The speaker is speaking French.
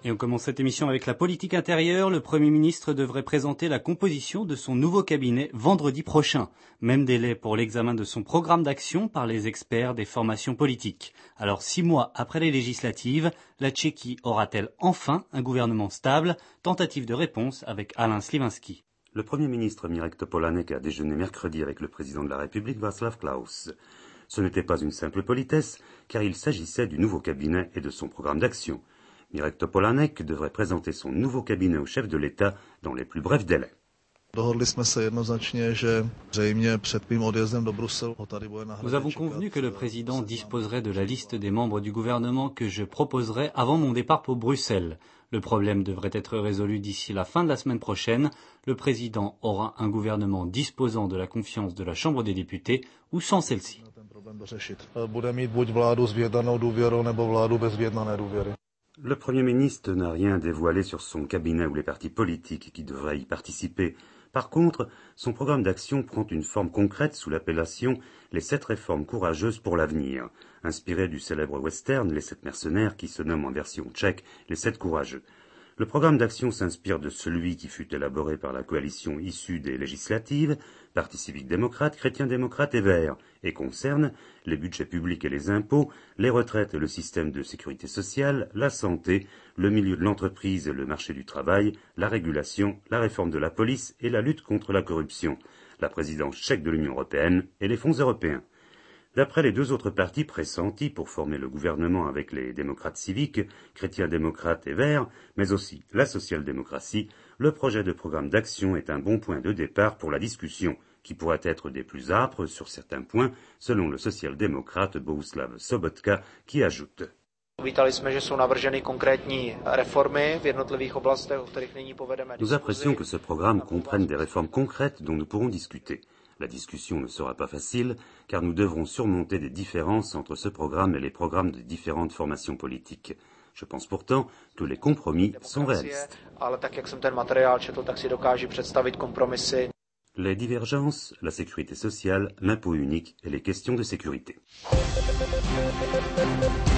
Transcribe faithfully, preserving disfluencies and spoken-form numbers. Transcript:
Et on commence cette émission avec la politique intérieure. Le Premier ministre devrait présenter la composition de son nouveau cabinet vendredi prochain. Même délai pour l'examen de son programme d'action par les experts des formations politiques. Alors six mois après les législatives, la Tchéquie aura-t-elle enfin un gouvernement stable? Tentative de réponse avec Alain Slivinski. Le Premier ministre Mirek Topolánek a déjeuné mercredi avec le président de la République Václav Klaus. Ce n'était pas une simple politesse, car il s'agissait du nouveau cabinet et de son programme d'action. Mirek Topolánek devrait présenter son nouveau cabinet au chef de l'État dans les plus brefs délais. Nous avons convenu que le président disposerait de la liste des membres du gouvernement que je proposerai avant mon départ pour Bruxelles. Le problème devrait être résolu d'ici la fin de la semaine prochaine. Le président aura un gouvernement disposant de la confiance de la Chambre des députés ou sans celle-ci. Le Premier ministre n'a rien dévoilé sur son cabinet ou les partis politiques qui devraient y participer. Par contre, son programme d'action prend une forme concrète sous l'appellation « Les sept réformes courageuses pour l'avenir », inspiré du célèbre western « Les sept mercenaires » qui se nomme en version tchèque « Les sept courageux ». Le programme d'action s'inspire de celui qui fut élaboré par la coalition issue des législatives, Parti civique démocrate, chrétien démocrate et Verts, et concerne les budgets publics et les impôts, les retraites et le système de sécurité sociale, la santé, le milieu de l'entreprise et le marché du travail, la régulation, la réforme de la police et la lutte contre la corruption, la présidence tchèque de l'Union européenne et les fonds européens. D'après les deux autres partis pressentis pour former le gouvernement avec les démocrates civiques, chrétiens démocrates et verts, mais aussi la social-démocratie, le projet de programme d'action est un bon point de départ pour la discussion, qui pourrait être des plus âpres sur certains points, selon le social-démocrate Bohuslav Sobotka, qui ajoute. Nous apprécions que ce programme comprenne des réformes concrètes dont nous pourrons discuter. La discussion ne sera pas facile, car nous devrons surmonter des différences entre ce programme et les programmes des différentes formations politiques. Je pense pourtant que les compromis sont réalistes. Les divergences, la sécurité sociale, l'impôt unique et les questions de sécurité.